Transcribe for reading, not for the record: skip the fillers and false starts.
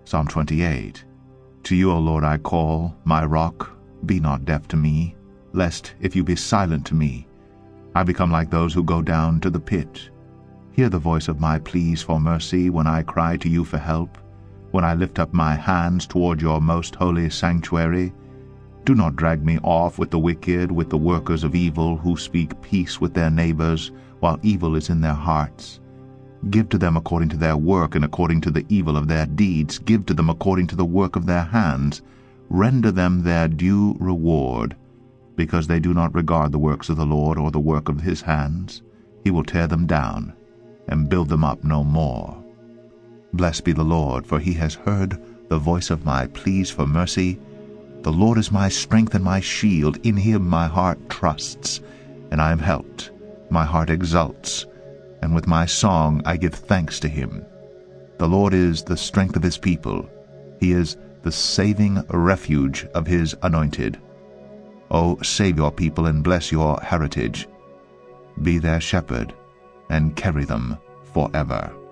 Psalm 28. To you, O Lord, I call, my rock, be not deaf to me, lest, if you be silent to me, I become like those who go down to the pit. Hear the voice of my pleas for mercy when I cry to you for help, when I lift up my hands toward your most holy sanctuary. Do not drag me off with the wicked, with the workers of evil, who speak peace with their neighbors, while evil is in their hearts. Give to them according to their work, and according to the evil of their deeds. Give to them according to the work of their hands. Render them their due reward. Because they do not regard the works of the Lord, or the work of his hands, he will tear them down, and build them up no more. Blessed be the Lord, for he has heard the voice of my pleas for mercy. The Lord is my strength and my shield. In him my heart trusts, and I am helped. My heart exults, and with my song I give thanks to him. The Lord is the strength of his people. He is the saving refuge of his anointed. O save your people and bless your heritage. Be their shepherd, and carry them forever.